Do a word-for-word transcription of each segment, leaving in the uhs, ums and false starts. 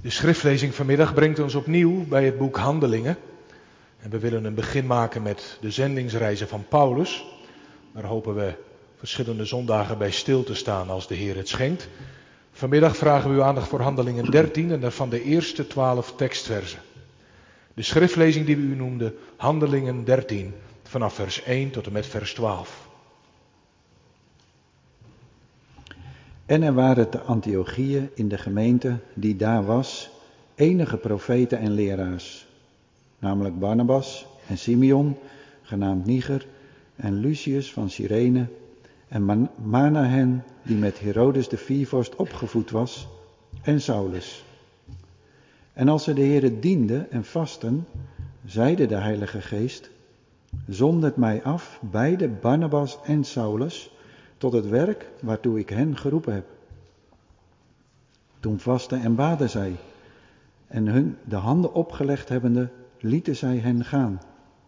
De schriftlezing vanmiddag brengt ons opnieuw bij het boek Handelingen. En we willen een begin maken met de zendingsreizen van Paulus. Daar hopen we verschillende zondagen bij stil te staan als de Heer het schenkt. Vanmiddag vragen we uw aandacht voor Handelingen dertien en daarvan de eerste twaalf tekstversen. De schriftlezing die we u noemden, Handelingen dertien, vanaf vers één tot en met vers twaalf. En er waren te Antiochië in de gemeente die daar was, enige profeten en leraars, namelijk Barnabas en Simeon, genaamd Niger, en Lucius van Cyrene, en Man- Manahen, die met Herodes de viervorst opgevoed was, en Saulus. En als ze de Heere dienden en vasten, zeide de Heilige Geest, zondert mij af, beide Barnabas en Saulus, tot het werk waartoe ik hen geroepen heb. Toen vasten en baden zij, en hun de handen opgelegd hebbende, lieten zij hen gaan.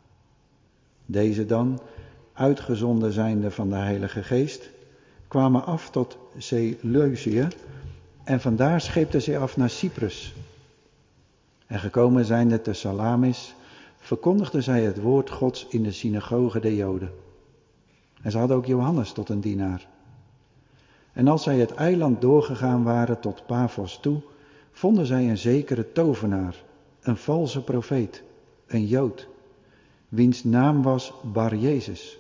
Deze dan, uitgezonden zijnde van de Heilige Geest, kwamen af tot Seleucië, en vandaar scheepten zij af naar Cyprus. En gekomen zijnde te Salamis, verkondigden zij het woord Gods in de synagoge der Joden. En ze hadden ook Johannes tot een dienaar. En als zij het eiland doorgegaan waren tot Paphos toe, vonden zij een zekere tovenaar, een valse profeet, een Jood, wiens naam was Bar-Jezus,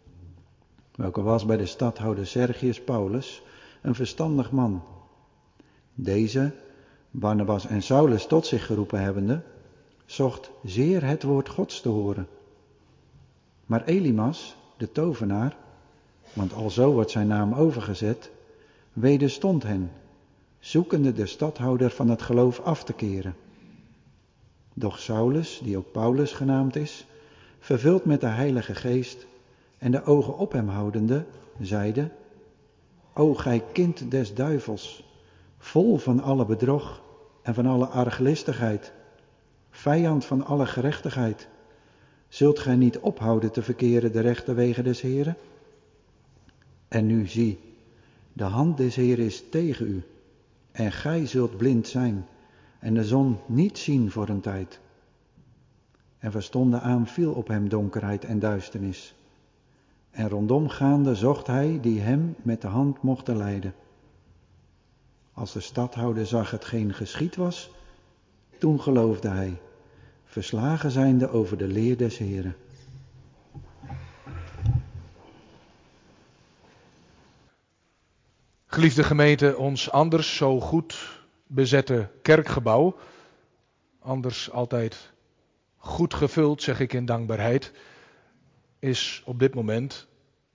welke was bij de stadhouder Sergius Paulus, een verstandig man. Deze, Barnabas en Saulus tot zich geroepen hebbende, zocht zeer het woord Gods te horen. Maar Elimas, de tovenaar, want alzo wordt zijn naam overgezet, wederstond hen, zoekende de stadhouder van het geloof af te keren. Doch Saulus, die ook Paulus genaamd is, vervuld met de Heilige Geest en de ogen op hem houdende, zeide, O gij kind des duivels, vol van alle bedrog en van alle arglistigheid, vijand van alle gerechtigheid, zult gij niet ophouden te verkeren de rechte wegen des Heren? En nu zie, de hand des Heren is tegen u, en gij zult blind zijn, en de zon niet zien voor een tijd. En verstonden aan viel op hem donkerheid en duisternis. En rondom gaande zocht hij die hem met de hand mocht leiden. Als de stadhouder zag hetgeen geschied was, toen geloofde hij, verslagen zijnde over de leer des Heren. Geliefde gemeente, ons anders zo goed bezette kerkgebouw, anders altijd goed gevuld, zeg ik in dankbaarheid, is op dit moment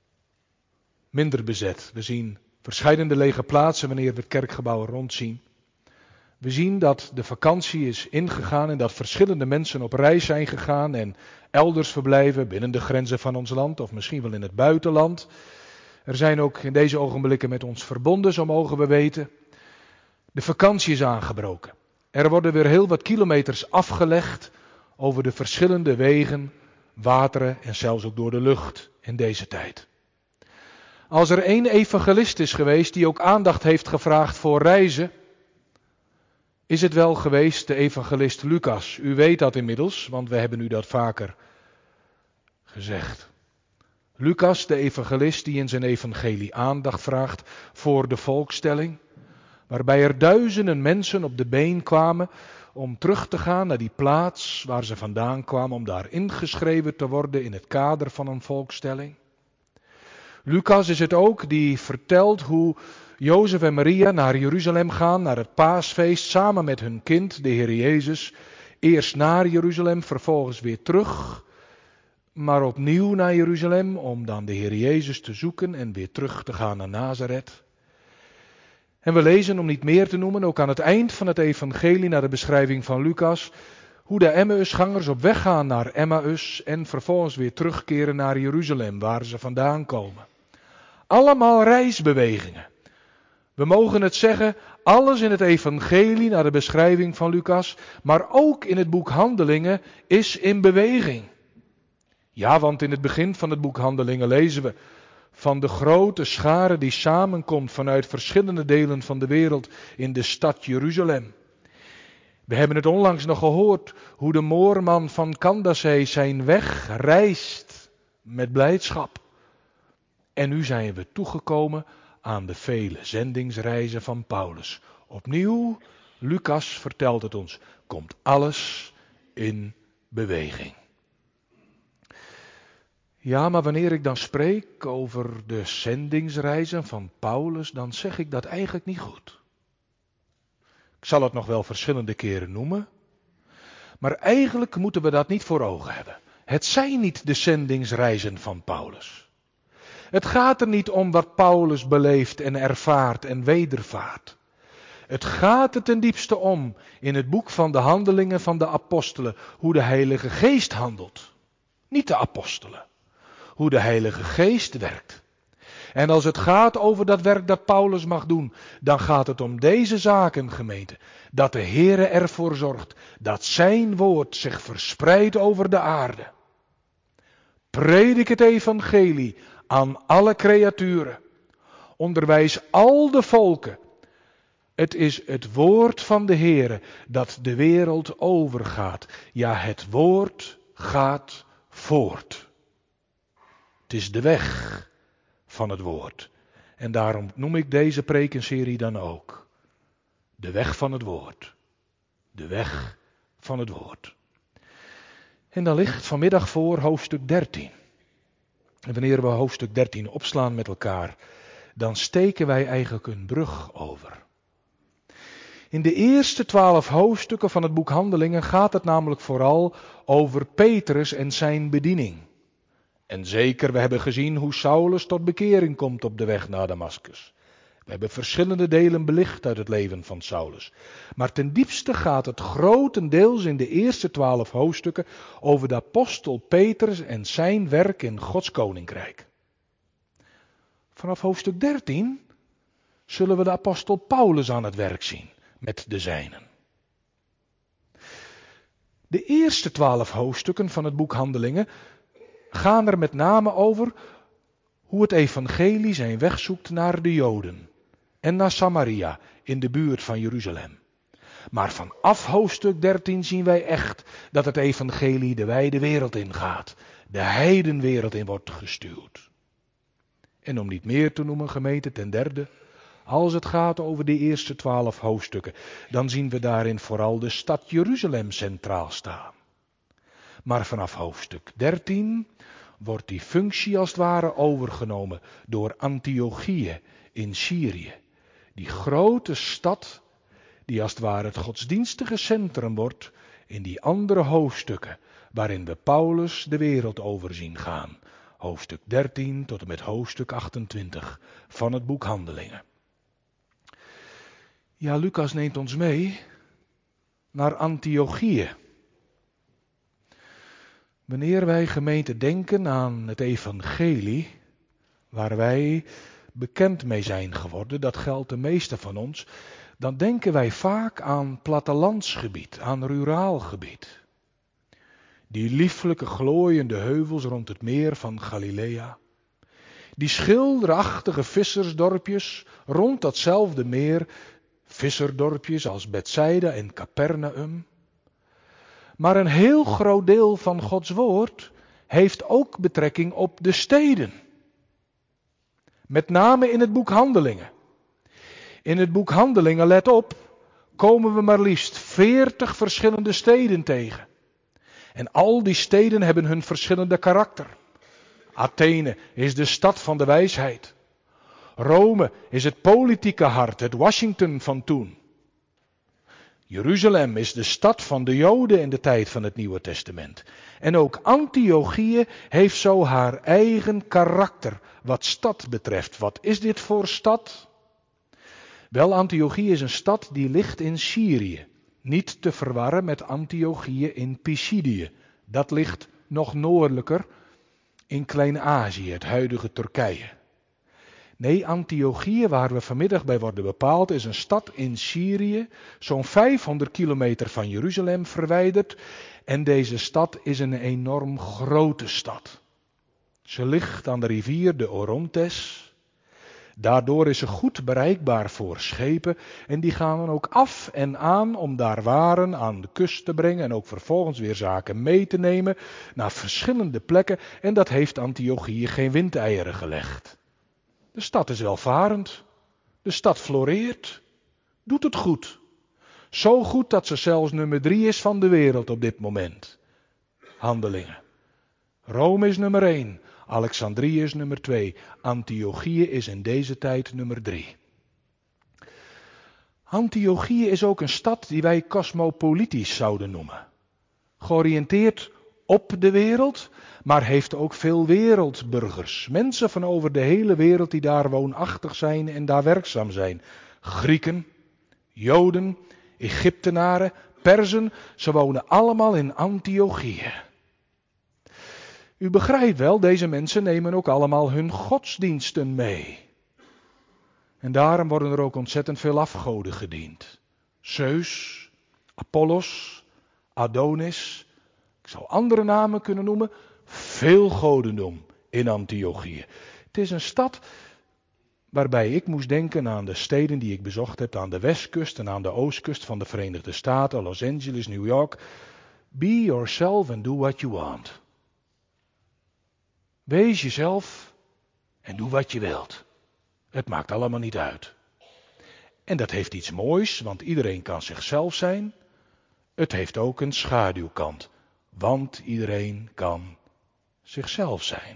minder bezet. We zien verscheidene lege plaatsen wanneer we het kerkgebouw rondzien. We zien dat de vakantie is ingegaan en dat verschillende mensen op reis zijn gegaan en elders verblijven binnen de grenzen van ons land of misschien wel in het buitenland. Er zijn ook in deze ogenblikken met ons verbonden, zo mogen we weten. De vakantie is aangebroken. Er worden weer heel wat kilometers afgelegd over de verschillende wegen, wateren en zelfs ook door de lucht in deze tijd. Als er één evangelist is geweest die ook aandacht heeft gevraagd voor reizen, is het wel geweest de evangelist Lucas. U weet dat inmiddels, want we hebben u dat vaker gezegd. Lucas, de evangelist die in zijn evangelie aandacht vraagt voor de volkstelling, waarbij er duizenden mensen op de been kwamen om terug te gaan naar die plaats waar ze vandaan kwamen, om daar ingeschreven te worden in het kader van een volkstelling. Lucas is het ook die vertelt hoe Jozef en Maria naar Jeruzalem gaan, naar het paasfeest, samen met hun kind, de Heer Jezus. Eerst naar Jeruzalem, vervolgens weer terug, maar opnieuw naar Jeruzalem om dan de Heer Jezus te zoeken en weer terug te gaan naar Nazareth. En we lezen, om niet meer te noemen, ook aan het eind van het evangelie naar de beschrijving van Lucas, hoe de Emmausgangers op weg gaan naar Emmaus en vervolgens weer terugkeren naar Jeruzalem, waar ze vandaan komen. Allemaal reisbewegingen. We mogen het zeggen, alles in het evangelie naar de beschrijving van Lucas, maar ook in het boek Handelingen is in beweging. Ja, want in het begin van het boek Handelingen lezen we van de grote schare die samenkomt vanuit verschillende delen van de wereld in de stad Jeruzalem. We hebben het onlangs nog gehoord hoe de moorman van Kandasee zijn weg reist met blijdschap. En nu zijn we toegekomen aan de vele zendingsreizen van Paulus. Opnieuw, Lucas vertelt het ons, komt alles in beweging. Ja, maar wanneer ik dan spreek over de zendingsreizen van Paulus, dan zeg ik dat eigenlijk niet goed. Ik zal het nog wel verschillende keren noemen, maar eigenlijk moeten we dat niet voor ogen hebben. Het zijn niet de zendingsreizen van Paulus. Het gaat er niet om wat Paulus beleeft en ervaart en wedervaart. Het gaat er ten diepste om in het boek van de Handelingen van de Apostelen, hoe de Heilige Geest handelt. Niet de apostelen. Hoe de Heilige Geest werkt. En als het gaat over dat werk dat Paulus mag doen, dan gaat het om deze zaken, gemeente. Dat de Heere ervoor zorgt dat zijn woord zich verspreidt over de aarde. Predik het evangelie aan alle creaturen. Onderwijs al de volken. Het is het woord van de Heere dat de wereld overgaat. Ja, het woord gaat voort. Het is de weg van het woord. En daarom noem ik deze prekenserie dan ook. De weg van het woord. De weg van het woord. En dan ligt vanmiddag voor hoofdstuk dertien. En wanneer we hoofdstuk dertien opslaan met elkaar, dan steken wij eigenlijk een brug over. In de eerste twaalf hoofdstukken van het boek Handelingen gaat het namelijk vooral over Petrus en zijn bediening. En zeker, we hebben gezien hoe Saulus tot bekering komt op de weg naar Damaskus. We hebben verschillende delen belicht uit het leven van Saulus. Maar ten diepste gaat het grotendeels in de eerste twaalf hoofdstukken over de apostel Petrus en zijn werk in Gods koninkrijk. Vanaf hoofdstuk dertien zullen we de apostel Paulus aan het werk zien met de zijnen. De eerste twaalf hoofdstukken van het boek Handelingen gaan er met name over hoe het evangelie zijn weg zoekt naar de Joden en naar Samaria in de buurt van Jeruzalem. Maar vanaf hoofdstuk dertien zien wij echt dat het evangelie de wijde wereld ingaat, de heidenwereld in wordt gestuurd. En om niet meer te noemen, gemeente, ten derde, als het gaat over de eerste twaalf hoofdstukken, dan zien we daarin vooral de stad Jeruzalem centraal staan. Maar vanaf hoofdstuk dertien wordt die functie als het ware overgenomen door Antiochië in Syrië. Die grote stad die als het ware het godsdienstige centrum wordt in die andere hoofdstukken waarin we Paulus de wereld over zien gaan. Hoofdstuk dertien tot en met hoofdstuk achtentwintig van het boek Handelingen. Ja, Lucas neemt ons mee naar Antiochië. Wanneer wij, gemeente, denken aan het evangelie, waar wij bekend mee zijn geworden, dat geldt de meeste van ons, dan denken wij vaak aan plattelandsgebied, aan ruraal gebied. Die lieflijke glooiende heuvels rond het meer van Galilea. Die schilderachtige vissersdorpjes rond datzelfde meer, visserdorpjes als Bethsaida en Capernaum. Maar een heel groot deel van Gods woord heeft ook betrekking op de steden. Met name in het boek Handelingen. In het boek Handelingen, let op, komen we maar liefst veertig verschillende steden tegen. En al die steden hebben hun verschillende karakter. Athene is de stad van de wijsheid. Rome is het politieke hart, het Washington van toen. Jeruzalem is de stad van de Joden in de tijd van het Nieuwe Testament. En ook Antiochië heeft zo haar eigen karakter wat stad betreft. Wat is dit voor stad? Wel, Antiochië is een stad die ligt in Syrië. Niet te verwarren met Antiochië in Pisidië. Dat ligt nog noordelijker in Klein-Azië, het huidige Turkije. Nee, Antiochië, waar we vanmiddag bij worden bepaald, is een stad in Syrië, zo'n vijfhonderd kilometer van Jeruzalem verwijderd. En deze stad is een enorm grote stad. Ze ligt aan de rivier de Orontes. Daardoor is ze goed bereikbaar voor schepen en die gaan dan ook af en aan om daar waren aan de kust te brengen en ook vervolgens weer zaken mee te nemen naar verschillende plekken en dat heeft Antiochië geen windeieren gelegd. De stad is welvarend, de stad floreert, doet het goed. Zo goed dat ze zelfs nummer drie is van de wereld op dit moment. Handelingen. Rome is nummer één. Alexandrië is nummer twee. Antiochië is in deze tijd nummer drie. Antiochië is ook een stad die wij cosmopolitisch zouden noemen. Georiënteerd op de wereld, maar heeft ook veel wereldburgers. Mensen van over de hele wereld die daar woonachtig zijn en daar werkzaam zijn. Grieken, Joden, Egyptenaren, Perzen, ze wonen allemaal in Antiochië. U begrijpt wel, deze mensen nemen ook allemaal hun godsdiensten mee. En daarom worden er ook ontzettend veel afgoden gediend. Zeus, Apollos, Adonis, ik zou andere namen kunnen noemen, veel godendom in Antiochië. Het is een stad waarbij ik moest denken aan de steden die ik bezocht heb aan de westkust en aan de oostkust van de Verenigde Staten, Los Angeles, New York. Be yourself and do what you want. Wees jezelf en doe wat je wilt. Het maakt allemaal niet uit. En dat heeft iets moois, want iedereen kan zichzelf zijn. Het heeft ook een schaduwkant, want iedereen kan zichzelf zijn.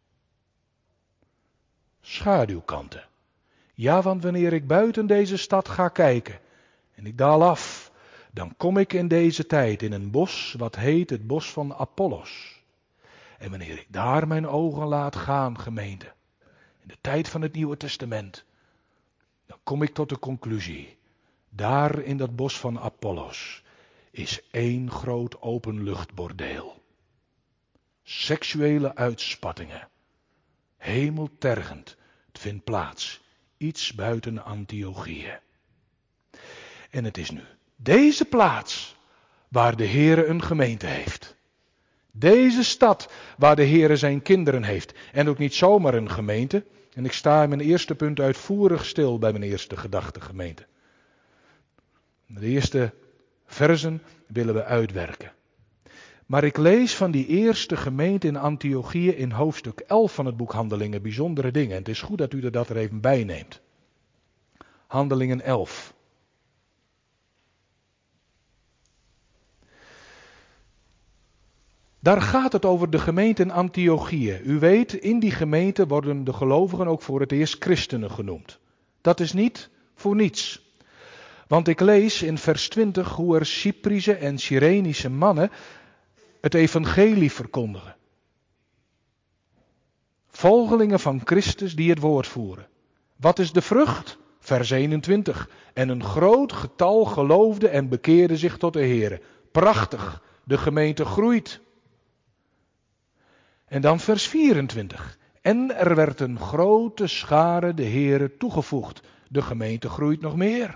Schaduwkanten. Ja, want wanneer ik buiten deze stad ga kijken en ik daal af, dan kom ik in deze tijd in een bos wat heet het bos van Apollos. En wanneer ik daar mijn ogen laat gaan, gemeente, in de tijd van het Nieuwe Testament, dan kom ik tot de conclusie, daar in dat bos van Apollos is één groot openluchtbordeel. Seksuele uitspattingen, hemeltergend, het vindt plaats, iets buiten Antiochië. En het is nu deze plaats waar de Heere een gemeente heeft. Deze stad waar de Heere zijn kinderen heeft. En ook niet zomaar een gemeente. En ik sta in mijn eerste punt uitvoerig stil bij mijn eerste gedachte, gemeente. De eerste versen willen we uitwerken. Maar ik lees van die eerste gemeente in Antiochië in hoofdstuk elf van het boek Handelingen bijzondere dingen. En het is goed dat u er dat er even bij neemt. Handelingen elf. Daar gaat het over de gemeente in Antiochië. U weet, in die gemeente worden de gelovigen ook voor het eerst christenen genoemd. Dat is niet voor niets. Want ik lees in vers twintig hoe er Cyprische en Cyrenische mannen het evangelie verkondigen. Volgelingen van Christus die het woord voeren. Wat is de vrucht? Vers eenentwintig. En een groot getal geloofde en bekeerde zich tot de Heere. Prachtig, de gemeente groeit. En dan vers vierentwintig. En er werd een grote schare de Heere toegevoegd. De gemeente groeit nog meer.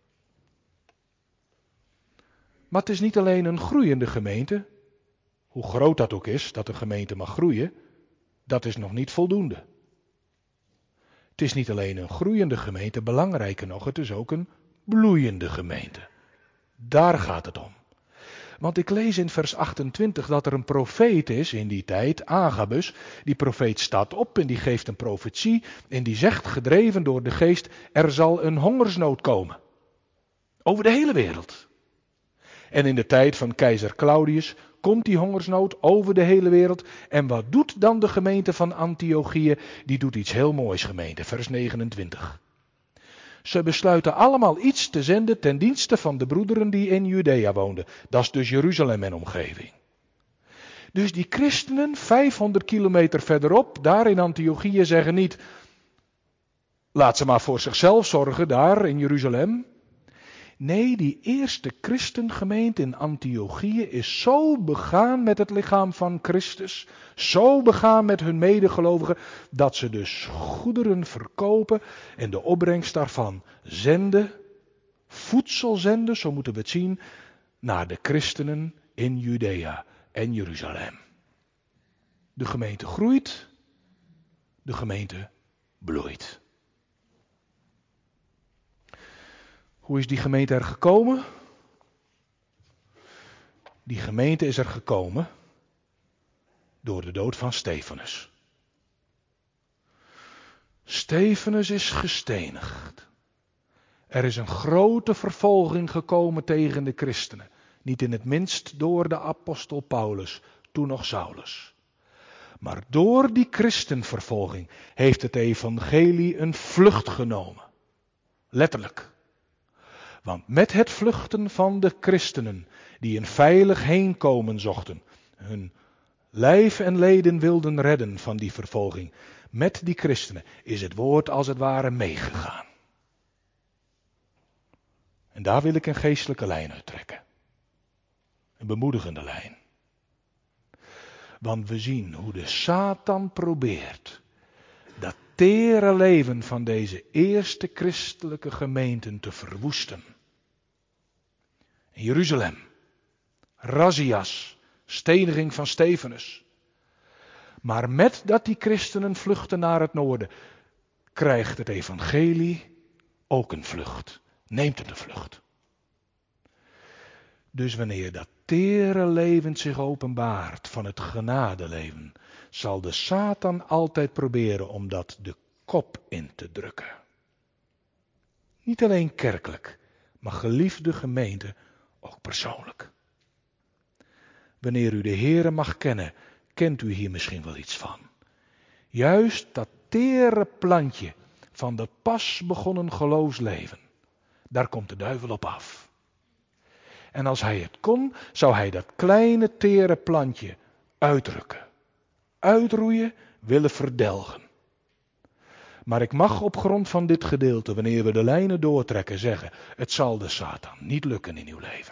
Maar het is niet alleen een groeiende gemeente. Hoe groot dat ook is, dat de gemeente mag groeien, dat is nog niet voldoende. Het is niet alleen een groeiende gemeente, belangrijker nog, het is ook een bloeiende gemeente. Daar gaat het om. Want ik lees in vers achtentwintig dat er een profeet is in die tijd, Agabus. Die profeet staat op en die geeft een profetie en die zegt, gedreven door de geest, er zal een hongersnood komen. Over de hele wereld. En in de tijd van keizer Claudius komt die hongersnood over de hele wereld. En wat doet dan de gemeente van Antiochië? Die doet iets heel moois, gemeente, vers negenentwintig. Ze besluiten allemaal iets te zenden ten dienste van de broederen die in Judea woonden. Dat is dus Jeruzalem en omgeving. Dus die christenen, vijfhonderd kilometer verderop, daar in Antiochië, zeggen niet, laat ze maar voor zichzelf zorgen daar in Jeruzalem. Nee, die eerste christengemeente in Antiochië is zo begaan met het lichaam van Christus, zo begaan met hun medegelovigen, dat ze dus goederen verkopen en de opbrengst daarvan zenden, voedsel zenden, zo moeten we het zien, naar de christenen in Judea en Jeruzalem. De gemeente groeit, de gemeente bloeit. Hoe is die gemeente er gekomen? Die gemeente is er gekomen door de dood van Stefanus. Stefanus is gestenigd. Er is een grote vervolging gekomen tegen de christenen. Niet in het minst door de apostel Paulus, toen nog Saulus. Maar door die christenvervolging heeft het evangelie een vlucht genomen. Letterlijk. Want met het vluchten van de christenen, die een veilig heenkomen zochten, hun lijf en leden wilden redden van die vervolging, met die christenen is het woord als het ware meegegaan. En daar wil ik een geestelijke lijn uit trekken. Een bemoedigende lijn. Want we zien hoe de Satan probeert dat tere leven van deze eerste christelijke gemeenten te verwoesten. In Jeruzalem, razzia's, steniging van Stefanus. Maar met dat die christenen vluchten naar het noorden, krijgt het evangelie ook een vlucht. Neemt het een vlucht. Dus wanneer dat tere leven zich openbaart van het genadeleven, zal de Satan altijd proberen om dat de kop in te drukken. Niet alleen kerkelijk, maar geliefde gemeente ook persoonlijk. Wanneer u de Heere mag kennen, kent u hier misschien wel iets van. Juist dat tere plantje van dat pas begonnen geloofsleven, daar komt de duivel op af. En als hij het kon, zou hij dat kleine tere plantje uitrukken, uitroeien, willen verdelgen. Maar ik mag op grond van dit gedeelte, wanneer we de lijnen doortrekken, zeggen, het zal de Satan niet lukken in uw leven.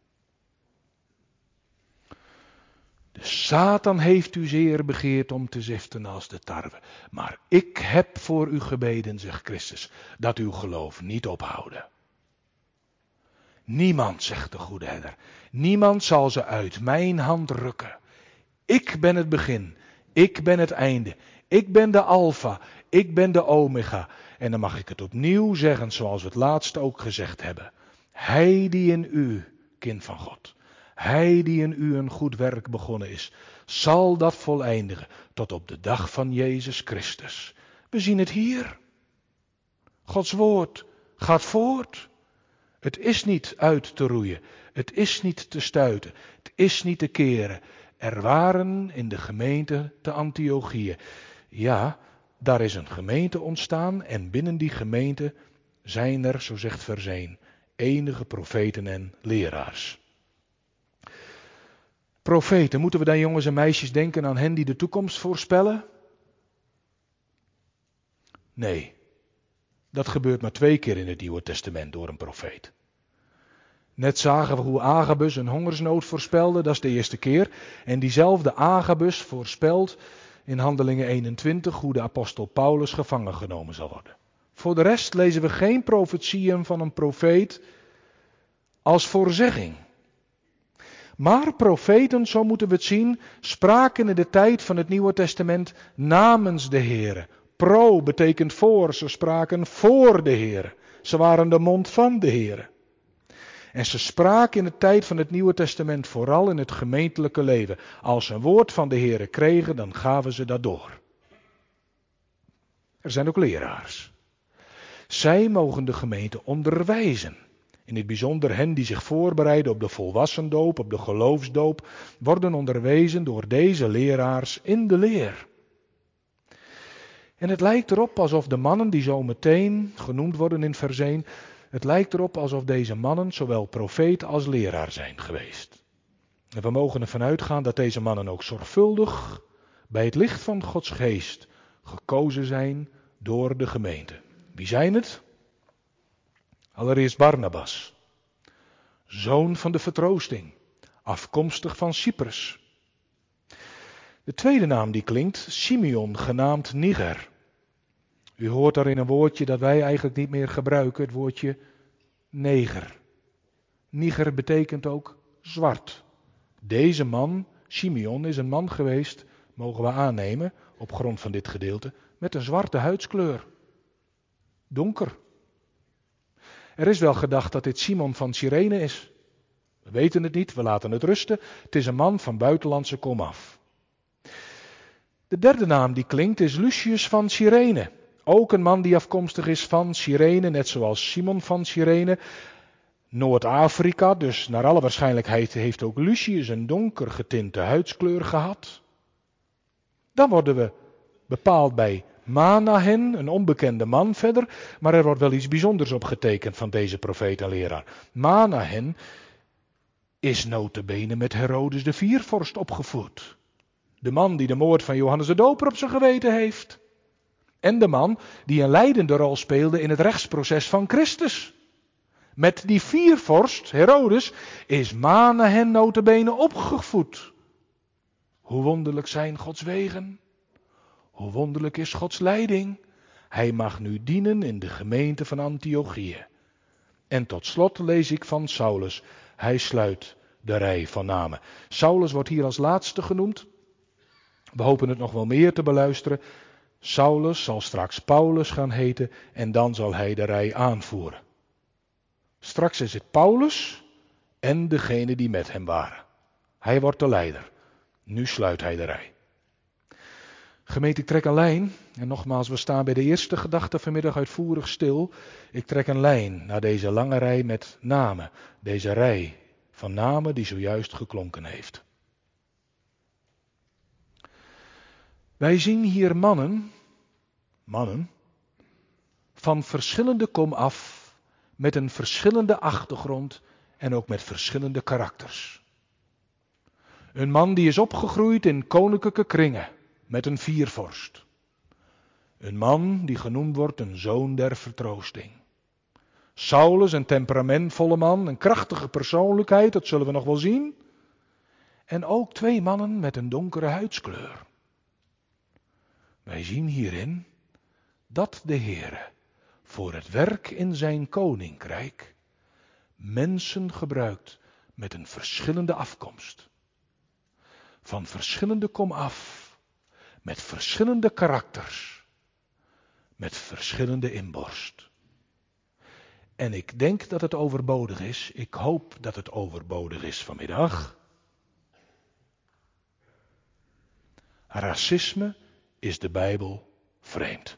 De Satan heeft u zeer begeerd om te ziften als de tarwe. Maar ik heb voor u gebeden, zegt Christus, dat uw geloof niet ophouden. Niemand, zegt de goede herder, niemand zal ze uit mijn hand rukken. Ik ben het begin, ik ben het einde, ik ben de alfa, ik ben de omega. En dan mag ik het opnieuw zeggen, zoals we het laatst ook gezegd hebben. Hij die in u, kind van God, hij die in u een goed werk begonnen is, zal dat voleindigen tot op de dag van Jezus Christus. We zien het hier. Gods woord gaat voort. Het is niet uit te roeien, het is niet te stuiten, het is niet te keren. Er waren in de gemeente te Antiochië, ja, daar is een gemeente ontstaan en binnen die gemeente zijn er, zo zegt vers één, enige profeten en leraars. Profeten, moeten we dan jongens en meisjes denken aan hen die de toekomst voorspellen? Nee. Dat gebeurt maar twee keer in het Nieuwe Testament door een profeet. Net zagen we hoe Agabus een hongersnood voorspelde, dat is de eerste keer. En diezelfde Agabus voorspelt in Handelingen eenentwintig hoe de apostel Paulus gevangen genomen zal worden. Voor de rest lezen we geen profetieën van een profeet als voorzegging. Maar profeten, zo moeten we het zien, spraken in de tijd van het Nieuwe Testament namens de Heere. Pro betekent voor, ze spraken voor de Heere. Ze waren de mond van de Heere. En ze spraken in de tijd van het Nieuwe Testament vooral in het gemeentelijke leven. Als ze een woord van de Heere kregen, dan gaven ze dat door. Er zijn ook leraars. Zij mogen de gemeente onderwijzen. In het bijzonder hen die zich voorbereiden op de volwassendoop, op de geloofsdoop, worden onderwezen door deze leraars in de leer. En het lijkt erop alsof de mannen die zo meteen genoemd worden in vers één, het lijkt erop alsof deze mannen zowel profeet als leraar zijn geweest. En we mogen ervan uitgaan dat deze mannen ook zorgvuldig bij het licht van Gods geest gekozen zijn door de gemeente. Wie zijn het? Allereerst Barnabas, zoon van de vertroosting, afkomstig van Cyprus. De tweede naam die klinkt, Simeon, genaamd Niger. U hoort daarin een woordje dat wij eigenlijk niet meer gebruiken, het woordje neger. Niger betekent ook zwart. Deze man, Simeon, is een man geweest, mogen we aannemen, op grond van dit gedeelte, met een zwarte huidskleur. Donker. Er is wel gedacht dat dit Simon van Cyrene is. We weten het niet, we laten het rusten. Het is een man van buitenlandse komaf. De derde naam die klinkt is Lucius van Cyrene. Ook een man die afkomstig is van Cyrene, net zoals Simon van Cyrene. Noord-Afrika, dus naar alle waarschijnlijkheid heeft ook Lucius een donker getinte huidskleur gehad. Dan worden we bepaald bij Manahen, een onbekende man verder, maar er wordt wel iets bijzonders op getekend van deze profeet en leraar. Manahen is nota bene met Herodes de Viervorst opgevoed. De man die de moord van Johannes de Doper op zijn geweten heeft. En de man die een leidende rol speelde in het rechtsproces van Christus. Met die viervorst, Herodes, is Manahen nota bene opgevoed. Hoe wonderlijk zijn Gods wegen. Hoe wonderlijk is Gods leiding. Hij mag nu dienen in de gemeente van Antiochië. En tot slot lees ik van Saulus. Hij sluit de rij van namen. Saulus wordt hier als laatste genoemd. We hopen het nog wel meer te beluisteren. Saulus zal straks Paulus gaan heten en dan zal hij de rij aanvoeren. Straks is het Paulus en degene die met hem waren. Hij wordt de leider. Nu sluit hij de rij. Gemeente, ik trek een lijn. En nogmaals, we staan bij de eerste gedachte vanmiddag uitvoerig stil. Ik trek een lijn naar deze lange rij met namen. Deze rij van namen die zojuist geklonken heeft. Wij zien hier mannen, mannen, van verschillende komaf, met een verschillende achtergrond en ook met verschillende karakters. Een man die is opgegroeid in koninklijke kringen, met een viervorst. Een man die genoemd wordt een zoon der vertroosting. Saulus, een temperamentvolle man, een krachtige persoonlijkheid, dat zullen we nog wel zien. En ook twee mannen met een donkere huidskleur. Wij zien hierin dat de Heere voor het werk in zijn koninkrijk mensen gebruikt met een verschillende afkomst. Van verschillende komaf, met verschillende karakters, met verschillende inborst. En ik denk dat het overbodig is, ik hoop dat het overbodig is vanmiddag. Racisme is de Bijbel vreemd.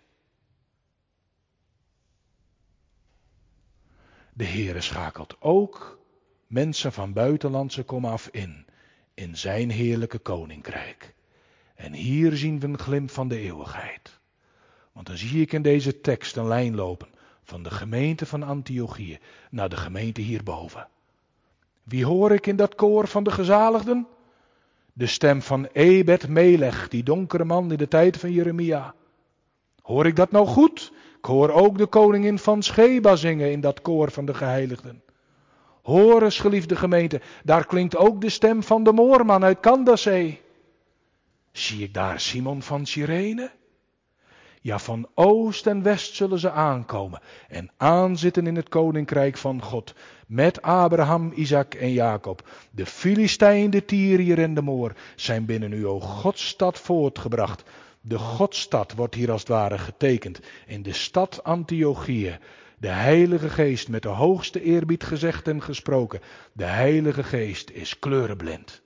De Heere schakelt ook mensen van buitenlandse komaf in, in zijn heerlijke koninkrijk. En hier zien we een glimp van de eeuwigheid. Want dan zie ik in deze tekst een lijn lopen van de gemeente van Antiochië naar de gemeente hierboven. Wie hoor ik in dat koor van de gezaligden? De stem van Ebed Melech, die donkere man in de tijd van Jeremia. Hoor ik dat nou goed? Ik hoor ook de koningin van Sheba zingen in dat koor van de geheiligden. Hoor eens, geliefde gemeente, daar klinkt ook de stem van de moorman uit Kandasee. Zie ik daar Simon van Cyrene? Ja, van oost en west zullen ze aankomen en aanzitten in het koninkrijk van God. Met Abraham, Isaac en Jacob. De Filistijn, de Tyriër en de Moor zijn binnen u, o Godsstad, voortgebracht. De Godsstad wordt hier als het ware getekend in de stad Antiochië. De Heilige Geest, met de hoogste eerbied gezegd en gesproken. De Heilige Geest is kleurenblind.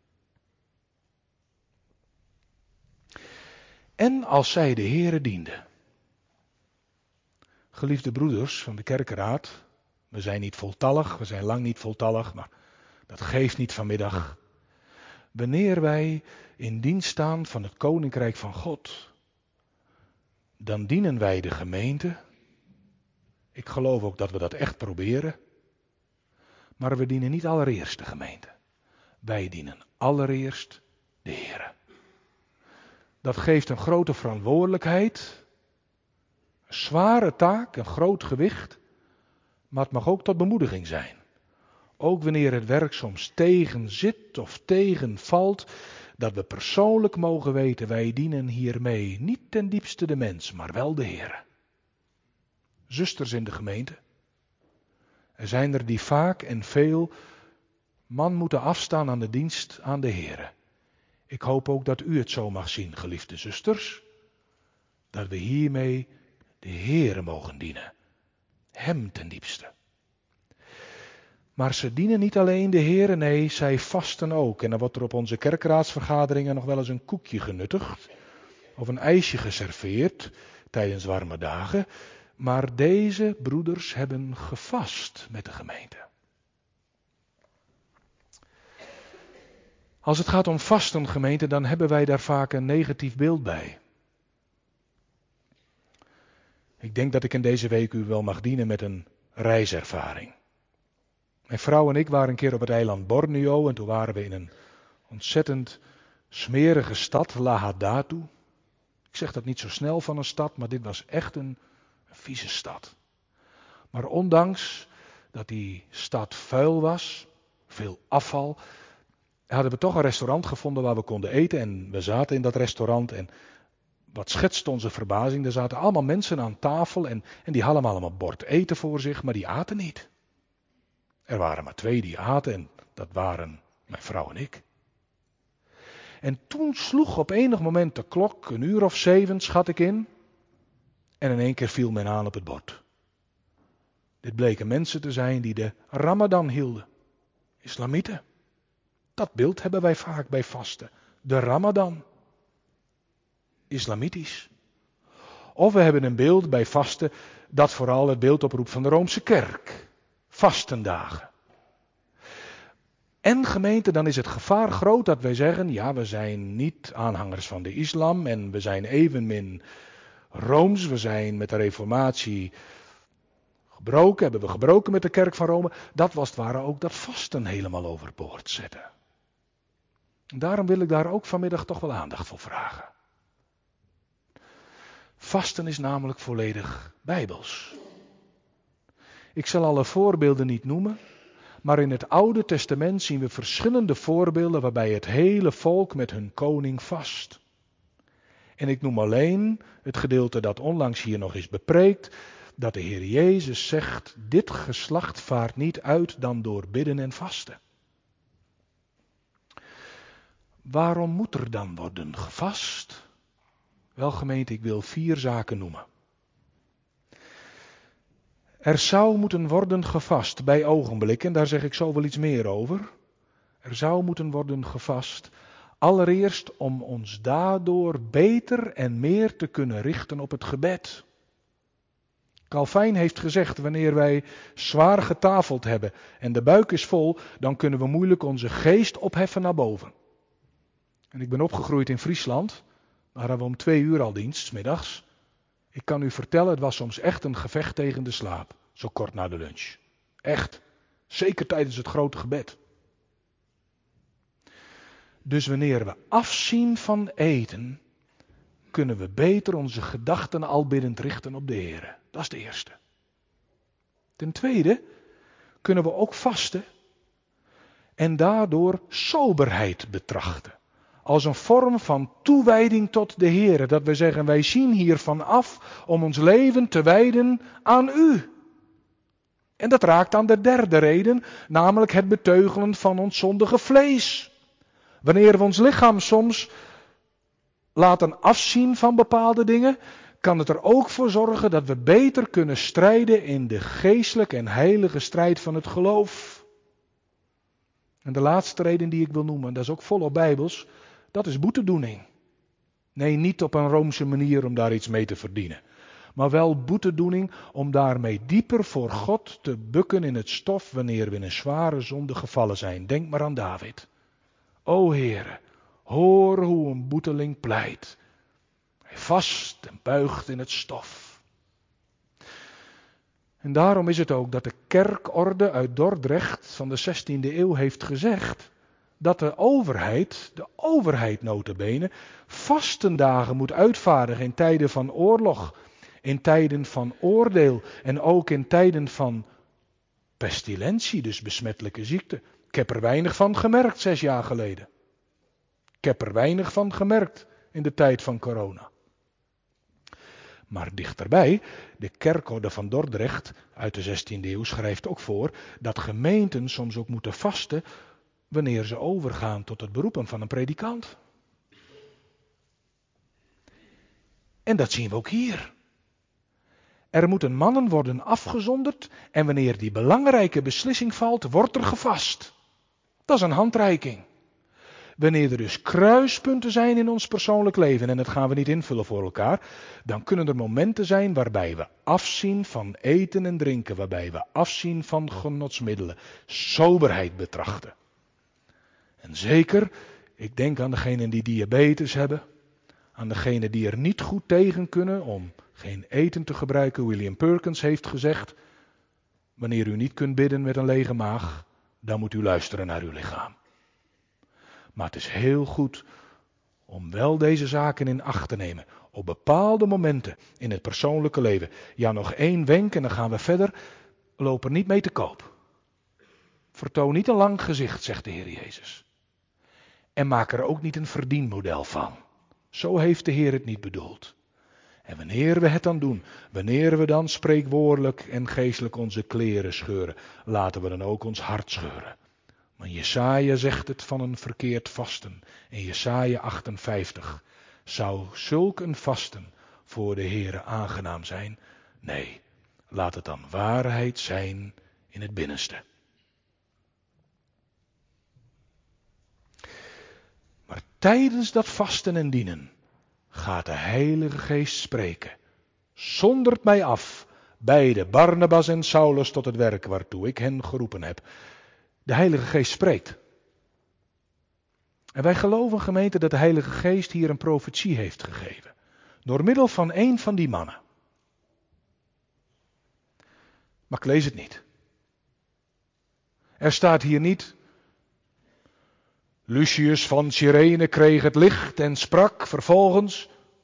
En als zij de Heere dienden. Geliefde broeders van de kerkenraad, we zijn niet voltallig, we zijn lang niet voltallig, maar dat geeft niet vanmiddag. Wanneer wij in dienst staan van het koninkrijk van God, dan dienen wij de gemeente. Ik geloof ook dat we dat echt proberen. Maar we dienen niet allereerst de gemeente. Wij dienen allereerst de Heere. Dat geeft een grote verantwoordelijkheid, een zware taak, een groot gewicht, maar het mag ook tot bemoediging zijn. Ook wanneer het werk soms tegen zit of tegenvalt, dat we persoonlijk mogen weten, wij dienen hiermee niet ten diepste de mens, maar wel de Heere. Zusters in de gemeente, er zijn er die vaak en veel man moeten afstaan aan de dienst aan de Heere. Ik hoop ook dat u het zo mag zien, geliefde zusters, dat we hiermee de Heere mogen dienen. Hem ten diepste. Maar ze dienen niet alleen de Heer, nee, zij vasten ook. En dan wordt er op onze kerkraadsvergaderingen nog wel eens een koekje genuttigd. Of een ijsje geserveerd tijdens warme dagen. Maar deze broeders hebben gevast met de gemeente. Als het gaat om vasten, gemeente, dan hebben wij daar vaak een negatief beeld bij. Ik denk dat ik in deze week u wel mag dienen met een reiservaring. Mijn vrouw en ik waren een keer op het eiland Borneo en toen waren we in een ontzettend smerige stad, Lahadatu. Ik zeg dat niet zo snel van een stad, maar dit was echt een, een vieze stad. Maar ondanks dat die stad vuil was, veel afval, hadden we toch een restaurant gevonden waar we konden eten. En we zaten in dat restaurant en wat schetste onze verbazing, er zaten allemaal mensen aan tafel en, en die hadden allemaal een bord eten voor zich, maar die aten niet. Er waren maar twee die aten en dat waren mijn vrouw en ik. En toen sloeg op enig moment de klok, een uur of zeven schat ik in, en in één keer viel men aan op het bord. Dit bleken mensen te zijn die de Ramadan hielden, islamieten. Dat beeld hebben wij vaak bij vasten, de Ramadan, islamitisch. Of we hebben een beeld bij vasten dat vooral het beeld oproept van de Roomse kerk, vastendagen. En gemeente, dan is het gevaar groot dat wij zeggen, ja, we zijn niet aanhangers van de islam en we zijn evenmin Rooms, we zijn met de reformatie gebroken, hebben we gebroken met de kerk van Rome. Dat was het ware ook dat vasten helemaal overboord zetten. En daarom wil ik daar ook vanmiddag toch wel aandacht voor vragen. Vasten is namelijk volledig bijbels. Ik zal alle voorbeelden niet noemen. Maar in het Oude Testament zien we verschillende voorbeelden waarbij het hele volk met hun koning vast. En ik noem alleen het gedeelte dat onlangs hier nog is bepreekt, dat de Heer Jezus zegt, dit geslacht vaart niet uit dan door bidden en vasten. Waarom moet er dan worden gevast? Wel gemeente, ik wil vier zaken noemen. Er zou moeten worden gevast bij ogenblikken, daar zeg ik zo wel iets meer over. Er zou moeten worden gevast, allereerst om ons daardoor beter en meer te kunnen richten op het gebed. Calvijn heeft gezegd, wanneer wij zwaar getafeld hebben en de buik is vol, dan kunnen we moeilijk onze geest opheffen naar boven. En ik ben opgegroeid in Friesland, daar hadden we om twee uur al dienst, 's middags. Ik kan u vertellen, het was soms echt een gevecht tegen de slaap. Zo kort na de lunch. Echt. Zeker tijdens het grote gebed. Dus wanneer we afzien van eten, kunnen we beter onze gedachten al biddend richten op de Heer. Dat is de eerste. Ten tweede kunnen we ook vasten en daardoor soberheid betrachten. Als een vorm van toewijding tot de Heer. Dat we zeggen, wij zien hiervan af om ons leven te wijden aan U. En dat raakt aan de derde reden, namelijk het beteugelen van ons zondige vlees. Wanneer we ons lichaam soms laten afzien van bepaalde dingen, kan het er ook voor zorgen dat we beter kunnen strijden in de geestelijke en heilige strijd van het geloof. En de laatste reden die ik wil noemen, dat is ook volop bijbels, dat is boetedoening. Nee, niet op een Roomse manier om daar iets mee te verdienen. Maar wel boetedoening om daarmee dieper voor God te bukken in het stof wanneer we in een zware zonde gevallen zijn. Denk maar aan David. O Heere, hoor hoe een boeteling pleit. Hij vast en buigt in het stof. En daarom is het ook dat de kerkorde uit Dordrecht van de zestiende eeuw heeft gezegd dat de overheid, de overheid nota bene, vastendagen moet uitvaardigen in tijden van oorlog, in tijden van oordeel en ook in tijden van pestilentie, dus besmettelijke ziekte. Ik heb er weinig van gemerkt zes jaar geleden. Ik heb er weinig van gemerkt in de tijd van corona. Maar dichterbij, de kerkorde van Dordrecht uit de zestiende eeuw schrijft ook voor dat gemeenten soms ook moeten vasten wanneer ze overgaan tot het beroepen van een predikant. En dat zien we ook hier. Er moeten mannen worden afgezonderd en wanneer die belangrijke beslissing valt, wordt er gevast. Dat is een handreiking. Wanneer er dus kruispunten zijn in ons persoonlijk leven, en dat gaan we niet invullen voor elkaar, dan kunnen er momenten zijn waarbij we afzien van eten en drinken, waarbij we afzien van genotsmiddelen, soberheid betrachten. En zeker, ik denk aan degenen die diabetes hebben, aan degenen die er niet goed tegen kunnen om geen eten te gebruiken. William Perkins heeft gezegd, wanneer u niet kunt bidden met een lege maag, dan moet u luisteren naar uw lichaam. Maar het is heel goed om wel deze zaken in acht te nemen. Op bepaalde momenten in het persoonlijke leven. Ja, nog één wenk en dan gaan we verder. Loop er niet mee te koop. Vertoon niet een lang gezicht, zegt de Heer Jezus. En maak er ook niet een verdienmodel van. Zo heeft de Heer het niet bedoeld. En wanneer we het dan doen, wanneer we dan spreekwoordelijk en geestelijk onze kleren scheuren, laten we dan ook ons hart scheuren. Maar Jesaja zegt het van een verkeerd vasten. In Jesaja achtenvijftig. Zou zulk een vasten voor de Heere aangenaam zijn? Nee, laat het dan waarheid zijn in het binnenste. Maar tijdens dat vasten en dienen gaat de Heilige Geest spreken. Zondert mij af, beide Barnabas en Saulus, tot het werk waartoe ik hen geroepen heb. De Heilige Geest spreekt. En wij geloven, gemeente, dat de Heilige Geest hier een profetie heeft gegeven. Door middel van één van die mannen. Maar ik lees het niet. Er staat hier niet: Lucius van Cyrene kreeg het licht en sprak vervolgens.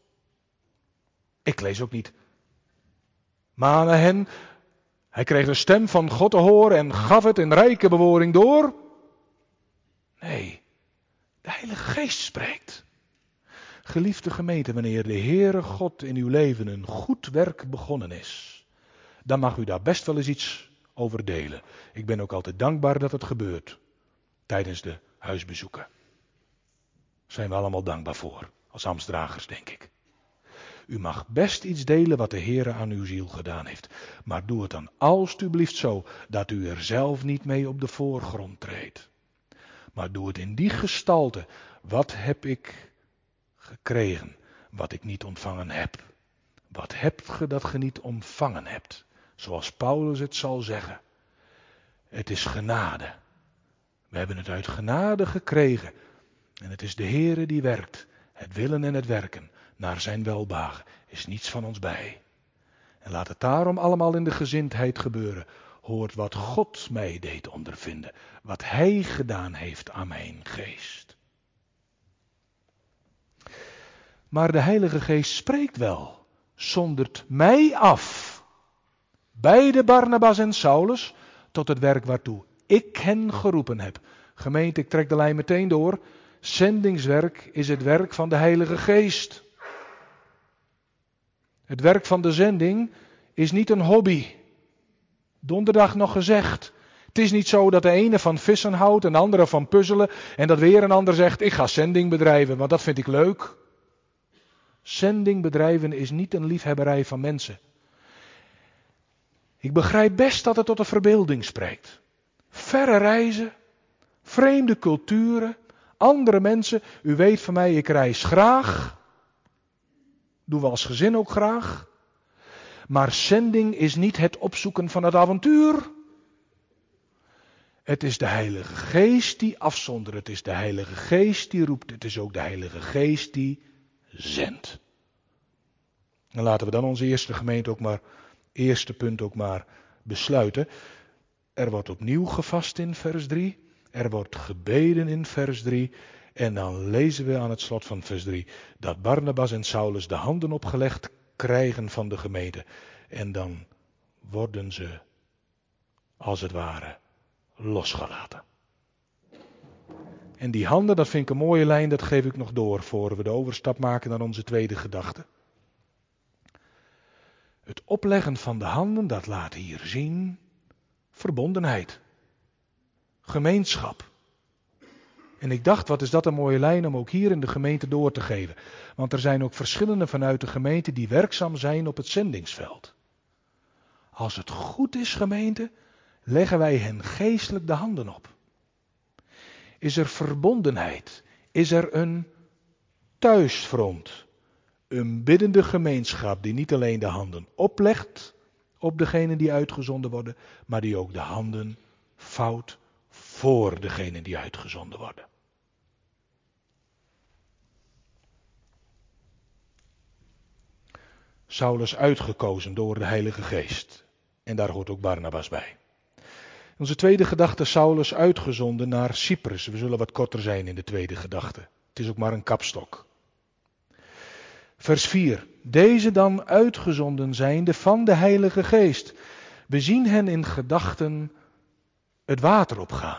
Ik lees ook niet: Manahen, hij kreeg de stem van God te horen en gaf het in rijke bewoording door. Nee, de Heilige Geest spreekt. Geliefde gemeente, wanneer de Heere God in uw leven een goed werk begonnen is, dan mag u daar best wel eens iets over delen. Ik ben ook altijd dankbaar dat het gebeurt tijdens de huisbezoeken. Daar zijn we allemaal dankbaar voor, als ambtsdragers, denk ik. U mag best iets delen wat de Heere aan uw ziel gedaan heeft. Maar doe het dan alstublieft zo dat u er zelf niet mee op de voorgrond treedt. Maar doe het in die gestalte. Wat heb ik gekregen wat ik niet ontvangen heb? Wat hebt ge dat ge niet ontvangen hebt? Zoals Paulus het zal zeggen. Het is genade. We hebben het uit genade gekregen. En het is de Heere die werkt. Het willen en het werken naar zijn welbehagen is niets van ons bij. En laat het daarom allemaal in de gezindheid gebeuren. Hoort wat God mij deed ondervinden. Wat hij gedaan heeft aan mijn geest. Maar de Heilige Geest spreekt wel. Zondert mij af. Beide Barnabas en Saulus tot het werk waartoe ik hen geroepen heb. Gemeente, ik trek de lijn meteen door. Zendingswerk is het werk van de Heilige Geest. Het werk van de zending is niet een hobby. Donderdag nog gezegd. Het is niet zo dat de ene van vissen houdt en de andere van puzzelen en dat weer een ander zegt: ik ga zending bedrijven, want dat vind ik leuk. Zending bedrijven is niet een liefhebberij van mensen. Ik begrijp best dat het tot de verbeelding spreekt. Verre reizen, vreemde culturen, andere mensen. U weet van mij, ik reis graag. Doen we als gezin ook graag. Maar zending is niet het opzoeken van het avontuur. Het is de Heilige Geest die afzondert. Het is de Heilige Geest die roept. Het is ook de Heilige Geest die zendt. En laten we dan onze eerste gemeente ook maar, eerste punt ook maar besluiten. Er wordt opnieuw gevast in vers drie. Er wordt gebeden in vers drie. En dan lezen we aan het slot van vers drie dat Barnabas en Saulus de handen opgelegd krijgen van de gemeente. En dan worden ze, als het ware, losgelaten. En die handen, dat vind ik een mooie lijn, dat geef ik nog door voor we de overstap maken naar onze tweede gedachte. Het opleggen van de handen, dat laat hier zien verbondenheid, gemeenschap. En ik dacht, wat is dat een mooie lijn om ook hier in de gemeente door te geven. Want er zijn ook verschillende vanuit de gemeente die werkzaam zijn op het zendingsveld. als het goed is, gemeente, leggen wij hen geestelijk de handen op. Is er verbondenheid? Is er een thuisfront? Een biddende gemeenschap die niet alleen de handen oplegt op degenen die uitgezonden worden, maar die ook de handen vouwt voor degenen die uitgezonden worden. Saulus uitgekozen door de Heilige Geest. En daar hoort ook Barnabas bij. Onze tweede gedachte, Saulus uitgezonden naar Cyprus. We zullen wat korter zijn in de tweede gedachte. Het is ook maar een kapstok. Vers vier. Deze dan uitgezonden zijnde van de Heilige Geest. We zien hen in gedachten het water opgaan.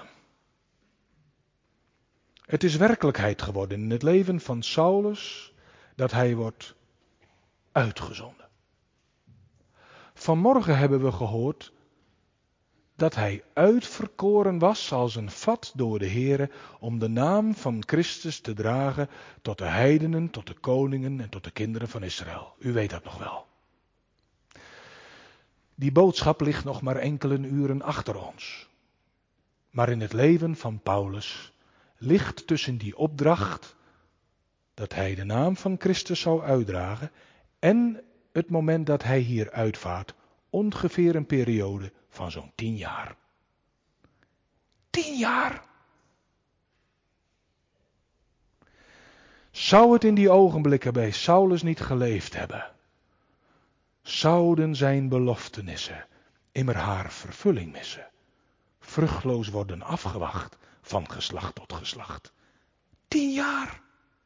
Het is werkelijkheid geworden in het leven van Saulus dat hij wordt uitgezonden. Vanmorgen hebben we gehoord dat hij uitverkoren was als een vat door de Here om de naam van Christus te dragen tot de heidenen, tot de koningen en tot de kinderen van Israël. U weet dat nog wel. Die boodschap ligt nog maar enkele uren achter ons. Maar in het leven van Paulus ligt tussen die opdracht dat hij de naam van Christus zou uitdragen en het moment dat hij hier uitvaart ongeveer een periode van zo'n tien jaar. Tien jaar! Zou het in die ogenblikken bij Saulus niet geleefd hebben, zouden zijn beloftenissen immer haar vervulling missen, vruchtloos worden afgewacht van geslacht tot geslacht. Tien jaar!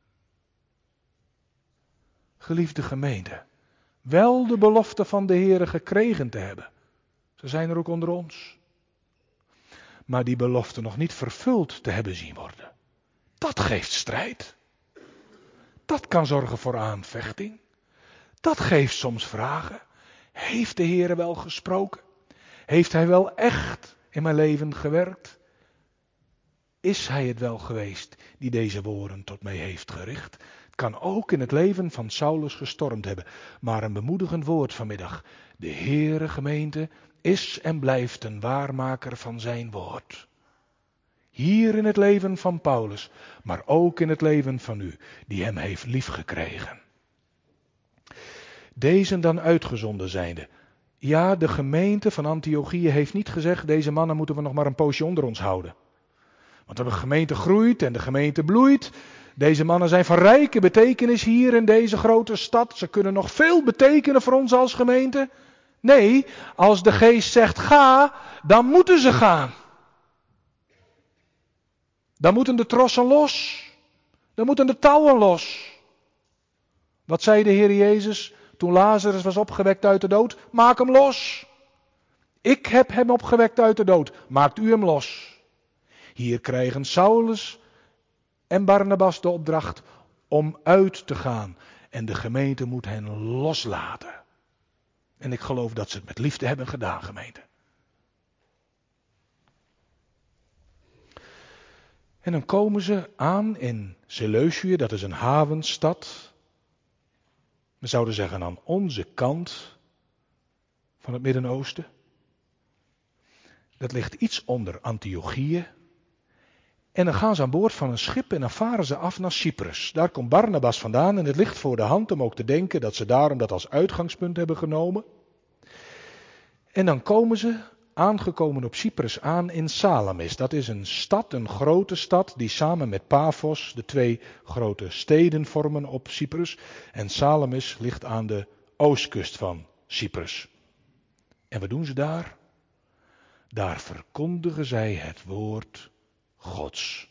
Geliefde gemeente, wel de belofte van de Heere gekregen te hebben. Ze zijn er ook onder ons. Maar die belofte nog niet vervuld te hebben zien worden. Dat geeft strijd. Dat kan zorgen voor aanvechting. Dat geeft soms vragen. Heeft de Heere wel gesproken? Heeft Hij wel echt in mijn leven gewerkt? Is Hij het wel geweest die deze woorden tot mij heeft gericht? Het kan ook in het leven van Saulus gestormd hebben. Maar een bemoedigend woord vanmiddag. De Heere, gemeente, is en blijft een waarmaker van zijn woord. Hier in het leven van Paulus, maar ook in het leven van u, die hem heeft liefgekregen. Deze dan uitgezonden zijnde. Ja, de gemeente van Antiochië heeft niet gezegd, deze mannen moeten we nog maar een poosje onder ons houden. Want de gemeente groeit en de gemeente bloeit. Deze mannen zijn van rijke betekenis hier in deze grote stad. Ze kunnen nog veel betekenen voor ons als gemeente. Nee, als de geest zegt ga, dan moeten ze gaan. Dan moeten de trossen los. Dan moeten de touwen los. Wat zei de Heer Jezus toen Lazarus was opgewekt uit de dood? Maak hem los. Ik heb hem opgewekt uit de dood. Maakt u hem los. Hier krijgen Saulus en Barnabas de opdracht om uit te gaan. En de gemeente moet hen loslaten. En ik geloof dat ze het met liefde hebben gedaan, gemeente. En dan komen ze aan in Seleucië, dat is een havenstad. We zouden zeggen aan onze kant van het Midden-Oosten. Dat ligt iets onder Antiochië. En dan gaan ze aan boord van een schip en dan varen ze af naar Cyprus. Daar komt Barnabas vandaan en het ligt voor de hand om ook te denken dat ze daarom dat als uitgangspunt hebben genomen. En dan komen ze, aangekomen op Cyprus, aan in Salamis. Dat is een stad, een grote stad, die samen met Paphos de twee grote steden vormen op Cyprus. En Salamis ligt aan de oostkust van Cyprus. En wat doen ze daar? Daar verkondigen zij het woord Gods.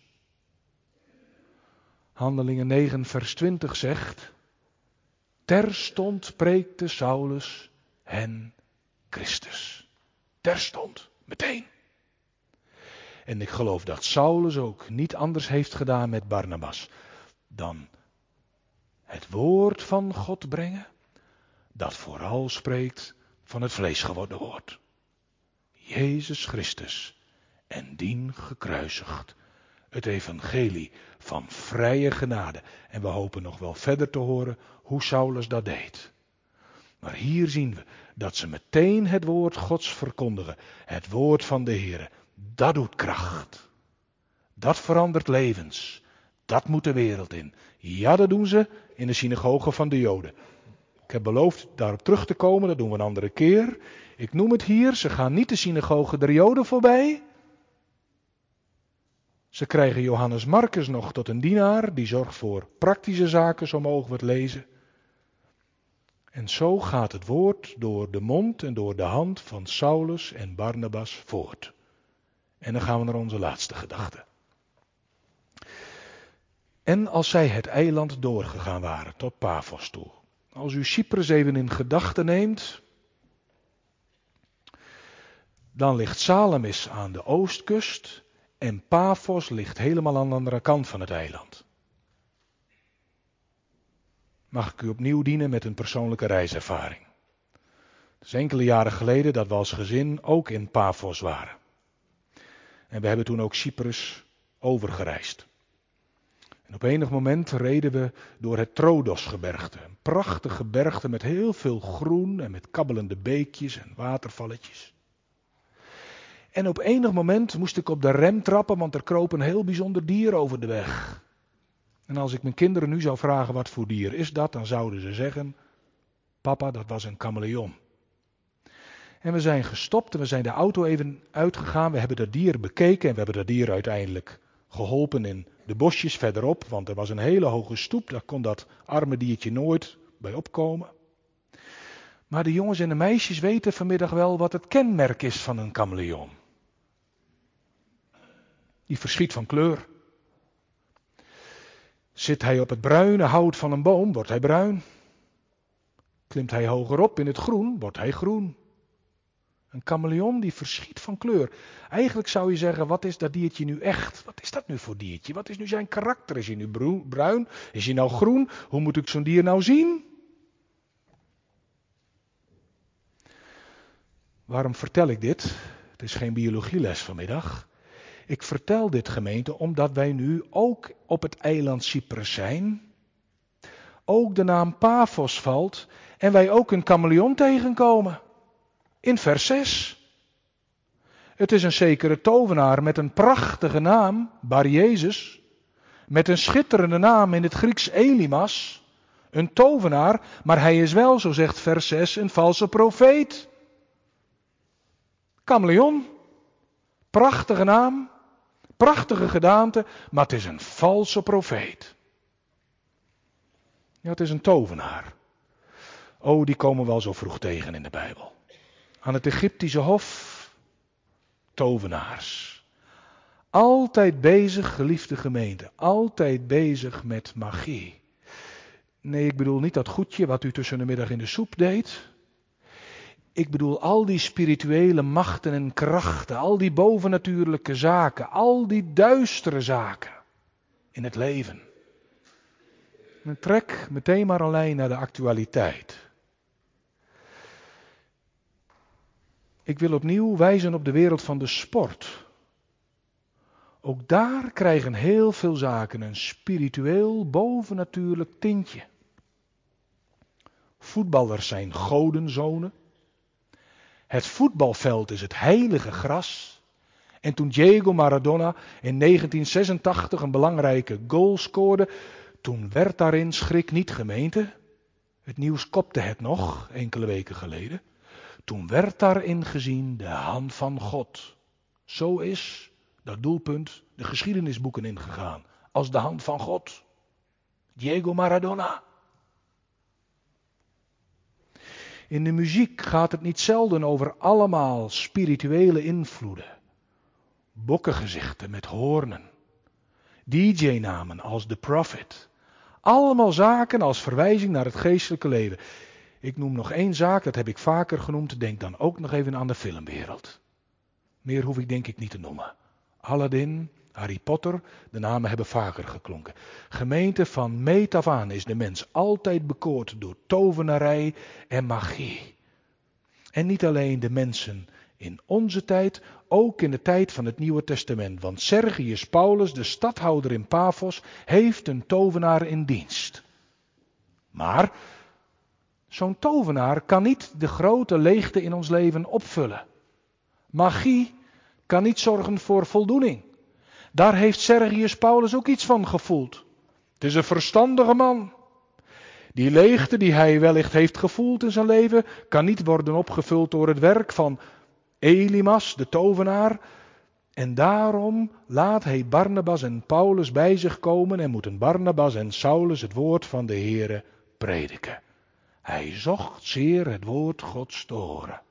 Handelingen negen vers twintig zegt, terstond preekte Saulus hen Christus. Terstond, meteen. En ik geloof dat Saulus ook niet anders heeft gedaan met Barnabas dan het woord van God brengen, dat vooral spreekt van het vlees geworden woord. Jezus Christus en dien gekruisigd. Het evangelie van vrije genade. En we hopen nog wel verder te horen hoe Saulus dat deed. Maar hier zien we dat ze meteen het woord Gods verkondigen. Het woord van de Heer. Dat doet kracht. Dat verandert levens. Dat moet de wereld in. Ja, dat doen ze in de synagoge van de Joden. Ik heb beloofd daarop terug te komen, dat doen we een andere keer. Ik noem het hier, ze gaan niet de synagoge der Joden voorbij. Ze krijgen Johannes Marcus nog tot een dienaar, die zorgt voor praktische zaken, zo mogen we het lezen. En zo gaat het woord door de mond en door de hand van Saulus en Barnabas voort. En dan gaan we naar onze laatste gedachte. En als zij het eiland doorgegaan waren tot Paphos toe. Als u Cyprus even in gedachten neemt, dan ligt Salamis aan de oostkust en Paphos ligt helemaal aan de andere kant van het eiland. Mag ik u opnieuw dienen met een persoonlijke reiservaring. Het is enkele jaren geleden dat we als gezin ook in Paphos waren. En we hebben toen ook Cyprus overgereisd. En op enig moment reden we door het Trodosgebergte. Een prachtig gebergte met heel veel groen en met kabbelende beekjes en watervalletjes. En op enig moment moest ik op de rem trappen, want er kroop een heel bijzonder dier over de weg. En als ik mijn kinderen nu zou vragen wat voor dier is dat, dan zouden ze zeggen, papa, dat was een chameleon. En we zijn gestopt en we zijn de auto even uitgegaan. We hebben dat dier bekeken en we hebben dat dier uiteindelijk geholpen in de bosjes verderop. Want er was een hele hoge stoep, daar kon dat arme diertje nooit bij opkomen. Maar de jongens en de meisjes weten vanmiddag wel wat het kenmerk is van een chameleon. Die verschiet van kleur. Zit hij op het bruine hout van een boom, wordt hij bruin. Klimt hij hoger op in het groen, wordt hij groen. Een chameleon die verschiet van kleur. Eigenlijk zou je zeggen, wat is dat diertje nu echt? Wat is dat nu voor diertje? Wat is nu zijn karakter? Is hij nu bruin? Is hij nou groen? Hoe moet ik zo'n dier nou zien? Waarom vertel ik dit? Het is geen biologieles vanmiddag. Ik vertel dit, gemeente, omdat wij nu ook op het eiland Cyprus zijn. Ook de naam Paphos valt en wij ook een chameleon tegenkomen. In vers zes. Het is een zekere tovenaar met een prachtige naam, Bar Jezus, met een schitterende naam in het Grieks Elimas, een tovenaar, maar hij is wel, zo zegt vers zes, een valse profeet. Chameleon, prachtige naam, prachtige gedaante, maar het is een valse profeet. Ja, het is een tovenaar. Oh, die komen we wel zo vroeg tegen in de Bijbel. Aan het Egyptische hof, tovenaars. Altijd bezig, geliefde gemeente, altijd bezig met magie. Nee, ik bedoel niet dat goedje wat u tussen de middag in de soep deed. Ik bedoel al die spirituele machten en krachten, al die bovennatuurlijke zaken, al die duistere zaken in het leven. En trek meteen maar alleen naar de actualiteit. Ik wil opnieuw wijzen op de wereld van de sport. Ook daar krijgen heel veel zaken een spiritueel, bovennatuurlijk tintje. Voetballers zijn godenzonen. Het voetbalveld is het heilige gras. En toen Diego Maradona in negentien zesentachtig een belangrijke goal scoorde, toen werd daarin, schrik niet gemeente, het nieuws kopte het nog enkele weken geleden, toen werd daarin gezien de hand van God. Zo is dat doelpunt de geschiedenisboeken ingegaan, als de hand van God. Diego Maradona. In de muziek gaat het niet zelden over allemaal spirituele invloeden. Bokkengezichten met hoornen. D J-namen als The Prophet. Allemaal zaken als verwijzing naar het geestelijke leven. Ik noem nog één zaak, dat heb ik vaker genoemd. Denk dan ook nog even aan de filmwereld. Meer hoef ik denk ik niet te noemen. Aladdin, Harry Potter, de namen hebben vaker geklonken. Gemeente, van meet af aan is de mens altijd bekoord door tovenarij en magie. En niet alleen de mensen in onze tijd, ook in de tijd van het Nieuwe Testament. Want Sergius Paulus, de stadhouder in Paphos, heeft een tovenaar in dienst. Maar Zo'n tovenaar kan niet de grote leegte in ons leven opvullen. Magie kan niet zorgen voor voldoening. Daar heeft Sergius Paulus ook iets van gevoeld. Het is een verstandige man. Die leegte die hij wellicht heeft gevoeld in zijn leven, kan niet worden opgevuld door het werk van Elymas, de tovenaar. En daarom laat hij Barnabas en Paulus bij zich komen en moeten Barnabas en Saulus het woord van de Heere prediken. Hij zocht zeer het woord Gods te horen.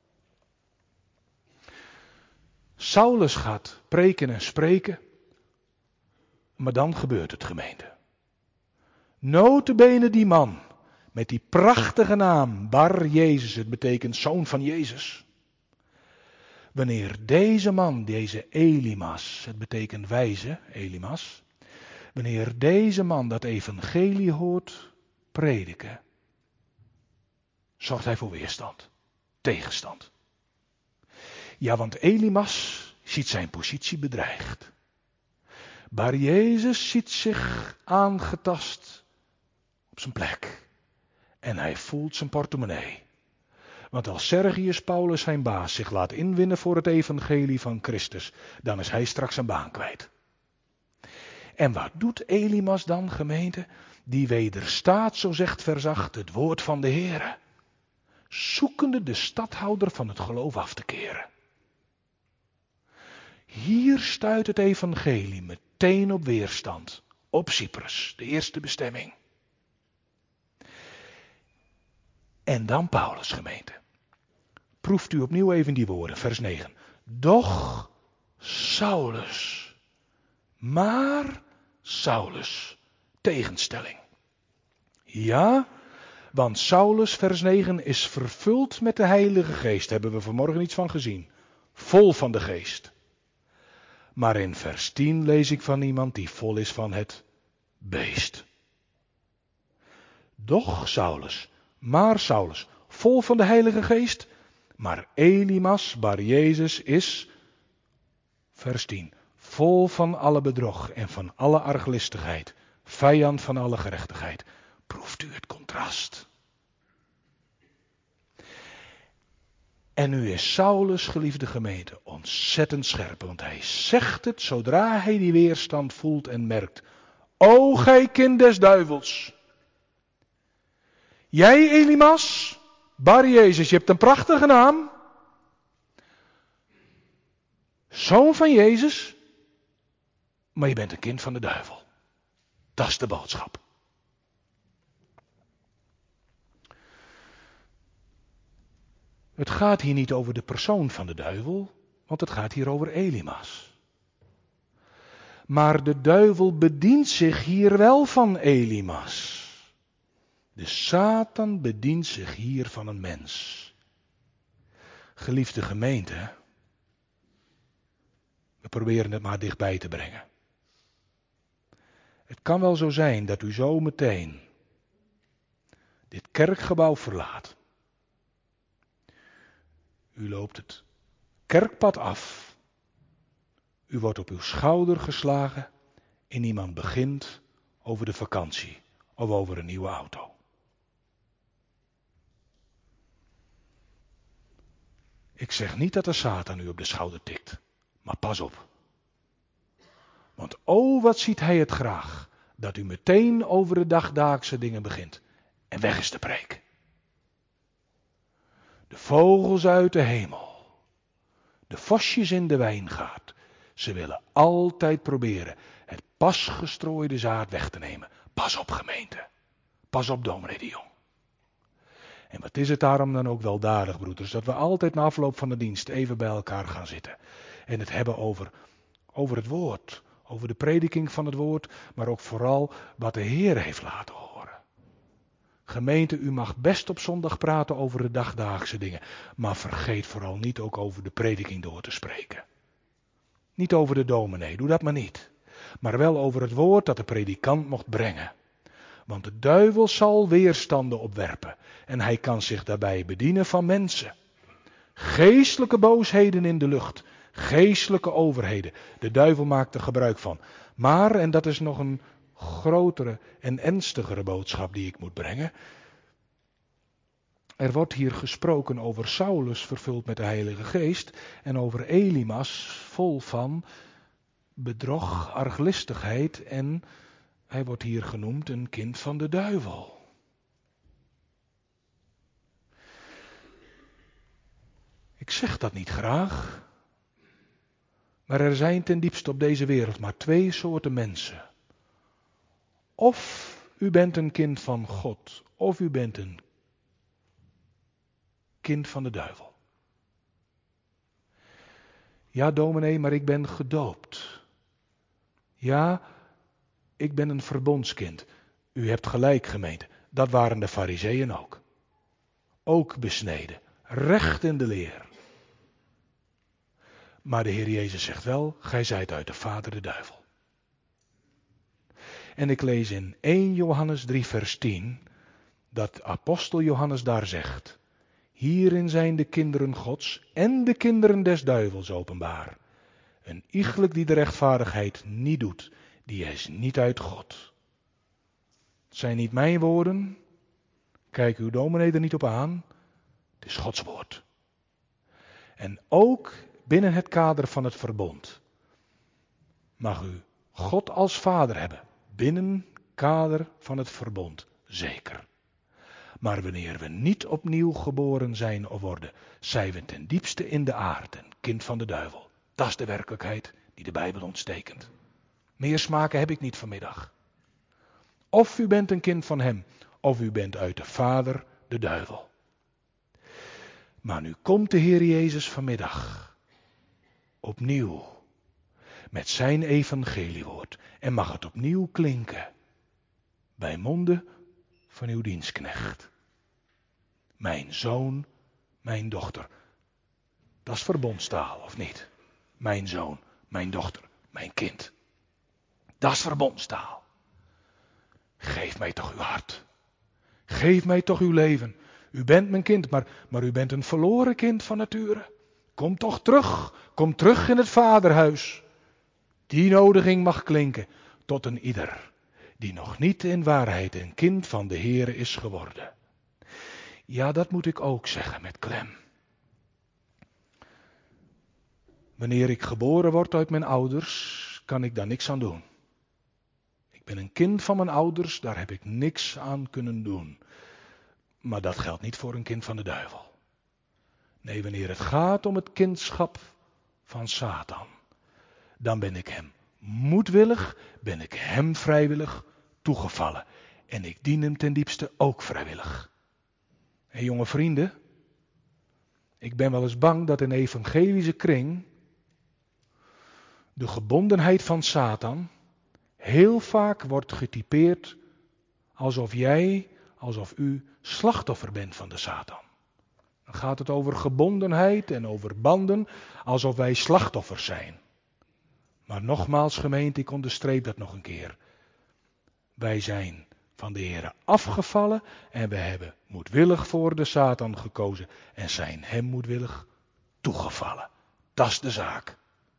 Saulus gaat preken en spreken, maar dan gebeurt het, gemeente. Nota bene die man met die prachtige naam Bar Jezus, het betekent zoon van Jezus. Wanneer deze man, deze Elymas, het betekent wijze, Elymas, wanneer deze man dat evangelie hoort prediken, zorgt hij voor weerstand, tegenstand. Ja, want Elymas ziet zijn positie bedreigd. Bar Jezus ziet zich aangetast op zijn plek. En hij voelt zijn portemonnee. Want als Sergius Paulus zijn baas zich laat inwinnen voor het evangelie van Christus, dan is hij straks zijn baan kwijt. En wat doet Elymas dan, gemeente? Die wederstaat, zo zegt vers acht, het woord van de Heere. Zoekende de stadhouder van het geloof af te keren. Hier stuit het evangelie meteen op weerstand. Op Cyprus, de eerste bestemming. En dan Paulus, gemeente. Proeft u opnieuw even die woorden, vers negen. Doch Saulus, maar Saulus, tegenstelling. Ja, want Saulus, vers negen, is vervuld met de Heilige Geest. Hebben we vanmorgen iets van gezien. Vol van de Geest. Maar in vers tien lees ik van iemand die vol is van het beest. Doch Saulus, maar Saulus, vol van de Heilige Geest. Maar Elymas, Bar Jezus, is, vers tien, vol van alle bedrog en van alle arglistigheid, vijand van alle gerechtigheid. Proeft u het contrast? En nu is Saulus, geliefde gemeente, ontzettend scherp, want hij zegt het zodra hij die weerstand voelt en merkt. O gij kind des duivels! Jij, Elymas, Bar Jezus, je hebt een prachtige naam. Zoon van Jezus, maar je bent een kind van de duivel. Dat is de boodschap. Het gaat hier niet over de persoon van de duivel, want het gaat hier over Elymas. Maar de duivel bedient zich hier wel van Elymas. De Satan bedient zich hier van een mens. Geliefde gemeente, we proberen het maar dichtbij te brengen. Het kan wel zo zijn dat u zo meteen dit kerkgebouw verlaat. U loopt het kerkpad af. U wordt op uw schouder geslagen en iemand begint over de vakantie of over een nieuwe auto. Ik zeg niet dat de Satan u op de schouder tikt, maar pas op. Want oh, wat ziet hij het graag, dat u meteen over de dagdaagse dingen begint en weg is de preek. De vogels uit de hemel, de vosjes in de wijngaard, ze willen altijd proberen het pas gestrooide zaad weg te nemen. Pas op, gemeente. Pas op, dominee de Jong. En wat is het daarom dan ook weldadig, broeders, dat we altijd na afloop van de dienst even bij elkaar gaan zitten. En het hebben over, over het woord, over de prediking van het woord, maar ook vooral wat de Heer heeft laten horen. Gemeente, u mag best op zondag praten over de dagdaagse dingen, maar vergeet vooral niet ook over de prediking door te spreken. Niet over de dominee, doe dat maar niet. Maar wel over het woord dat de predikant mocht brengen. Want de duivel zal weerstanden opwerpen en hij kan zich daarbij bedienen van mensen. Geestelijke boosheden in de lucht, geestelijke overheden. De duivel maakt er gebruik van. Maar, en dat is nog een grotere en ernstigere boodschap die ik moet brengen. Er wordt hier gesproken over Saulus vervuld met de Heilige Geest en over Elimas vol van bedrog, arglistigheid en hij wordt hier genoemd een kind van de duivel. Ik zeg dat niet graag, maar er zijn ten diepste op deze wereld maar twee soorten mensen. Of u bent een kind van God, of u bent een kind van de duivel. Ja, dominee, maar ik ben gedoopt. Ja, ik ben een verbondskind. U hebt gelijk, gemeente. Dat waren de Farizeeën ook. Ook besneden. Recht in de leer. Maar de Heer Jezus zegt wel, gij zijt uit de vader de duivel. En ik lees in eerste Johannes drie vers tien, dat apostel Johannes daar zegt, hierin zijn de kinderen Gods en de kinderen des duivels openbaar. Een iegelijk die de rechtvaardigheid niet doet, die is niet uit God. Het zijn niet mijn woorden, kijk uw dominee er niet op aan, het is Gods woord. En ook binnen het kader van het verbond mag u God als vader hebben, binnen kader van het verbond, zeker. Maar wanneer we niet opnieuw geboren zijn of worden, zijn we ten diepste in de aard een kind van de duivel. Dat is de werkelijkheid die de Bijbel ontstekent. Meer smaken heb ik niet vanmiddag. Of u bent een kind van hem, of u bent uit de vader de duivel. Maar nu komt de Heer Jezus vanmiddag opnieuw met zijn evangeliewoord en mag het opnieuw klinken bij monden van uw dienstknecht. Mijn zoon, mijn dochter. Dat is verbondstaal, of niet? Mijn zoon, mijn dochter, mijn kind. Dat is verbondstaal. Geef mij toch uw hart. Geef mij toch uw leven. U bent mijn kind, maar, maar u bent een verloren kind van nature. Kom toch terug. Kom terug in het vaderhuis. Die nodiging mag klinken tot een ieder die nog niet in waarheid een kind van de Heere is geworden. Ja, dat moet ik ook zeggen met klem. Wanneer ik geboren word uit mijn ouders, kan ik daar niks aan doen. Ik ben een kind van mijn ouders, daar heb ik niks aan kunnen doen. Maar dat geldt niet voor een kind van de duivel. Nee, wanneer het gaat om het kindschap van Satan, dan ben ik hem moedwillig, ben ik hem vrijwillig toegevallen. En ik dien hem ten diepste ook vrijwillig. En jonge vrienden, ik ben wel eens bang dat in evangelische kring de gebondenheid van Satan heel vaak wordt getypeerd alsof jij, alsof u slachtoffer bent van de Satan. Dan gaat het over gebondenheid en over banden, alsof wij slachtoffers zijn. Maar nogmaals gemeente, ik onderstreep dat nog een keer. Wij zijn van de Heere afgevallen en we hebben moedwillig voor de Satan gekozen en zijn hem moedwillig toegevallen. Dat is de zaak.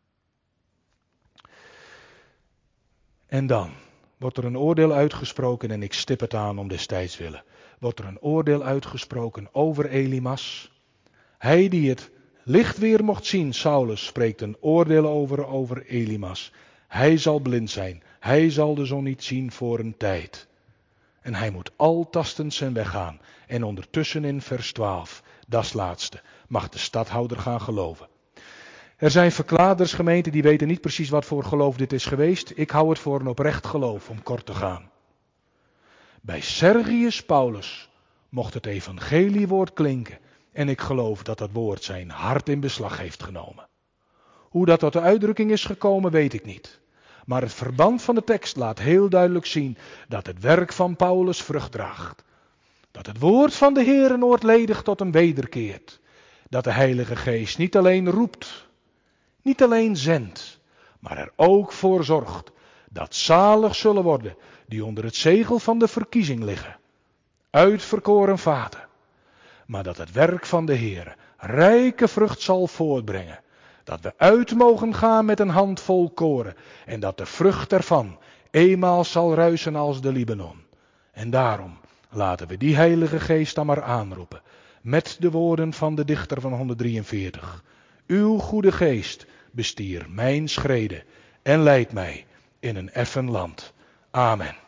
En dan wordt er een oordeel uitgesproken en ik stip het aan om destijds willen. Wordt er een oordeel uitgesproken over Elimas. Hij die het licht weer mocht zien, Saulus, spreekt een oordeel over over Elimas. Hij zal blind zijn. Hij zal de zon niet zien voor een tijd. En hij moet al tastend zijn weg gaan. En ondertussen in vers twaalf, dat is het laatste, mag de stadhouder gaan geloven. Er zijn verklaarders, gemeenten, die weten niet precies wat voor geloof dit is geweest. Ik hou het voor een oprecht geloof, om kort te gaan. Bij Sergius Paulus mocht het evangeliewoord klinken. En ik geloof dat dat woord zijn hart in beslag heeft genomen. Hoe dat tot de uitdrukking is gekomen, weet ik niet. Maar het verband van de tekst laat heel duidelijk zien dat het werk van Paulus vrucht draagt. Dat het woord van de Heere noordledig tot hem wederkeert. Dat de Heilige Geest niet alleen roept, niet alleen zendt, maar er ook voor zorgt dat zalig zullen worden die onder het zegel van de verkiezing liggen. Uitverkoren vaten. Maar dat het werk van de Heere rijke vrucht zal voortbrengen. Dat we uit mogen gaan met een handvol koren. En dat de vrucht ervan eenmaal zal ruisen als de Libanon. En daarom laten we die Heilige Geest dan maar aanroepen. met de woorden van de dichter van honderddrieënveertig. Uw goede geest bestier mijn schreden en leidt mij in een effen land. Amen.